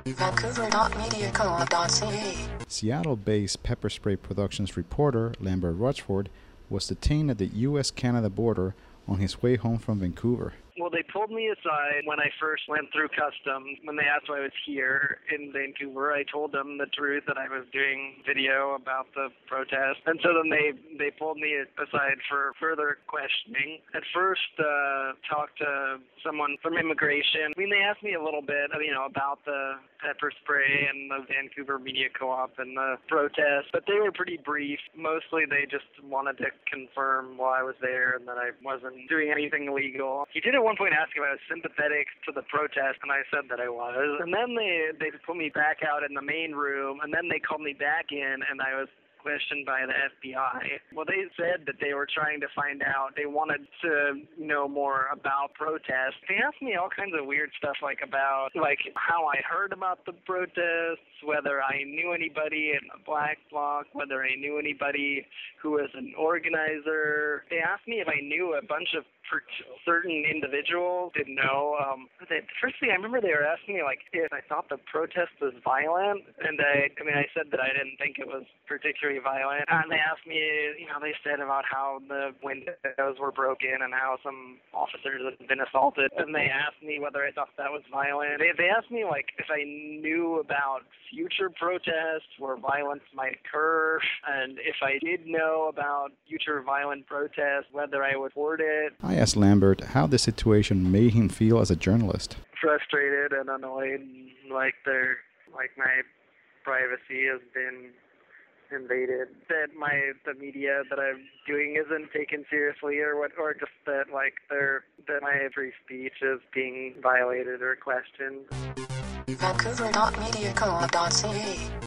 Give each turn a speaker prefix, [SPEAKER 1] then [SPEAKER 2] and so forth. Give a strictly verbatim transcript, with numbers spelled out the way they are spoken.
[SPEAKER 1] Vancouver dot media co dot c a.
[SPEAKER 2] Seattle-based Pepper Spray Productions reporter Lambert Rochford was detained at the U S Canada border on his way home from Vancouver.
[SPEAKER 3] Well, they pulled me aside when I first went through customs. When they asked why I was here in Vancouver, I told them the truth, that I was doing video about the protest. And so then they, they pulled me aside for further questioning. At first, uh, talked to someone from immigration. I mean, they asked me a little bit, you know, about the pepper spray and the Vancouver Media Co-op and the protest, but they were pretty brief. Mostly they just wanted to confirm while I was there and that I wasn't doing anything illegal. He did at one point ask if I was sympathetic to the protest, and I said that I was. And then they, they put me back out in the main room, and then they called me back in, and I was questioned by the F B I. Well, they said that they were trying to find out. They wanted to know more about protests. They asked me all kinds of weird stuff, like about like how I heard about the protests, whether I knew anybody in the Black Bloc, whether I knew anybody who was an organizer. They asked me if I knew a bunch of for certain individuals. Didn't know. Um, they, first thing I remember, they were asking me like if I thought the protest was violent, and I, I mean, I said that I didn't think it was particularly violent. And they asked me, you know, they said about how the windows were broken and how some officers had been assaulted. And they asked me whether I thought that was violent. They, they asked me like if I knew about future protests where violence might occur, and if I did know about future violent protests, whether I would support it.
[SPEAKER 2] I asked Lambert how the situation made him feel as a journalist.
[SPEAKER 3] Frustrated and annoyed, like their, like my privacy has been invaded. That my the media that I'm doing isn't taken seriously, or what, or just that like their that my free speech is being violated or questioned.
[SPEAKER 1] Vancouver dot media co dot c a.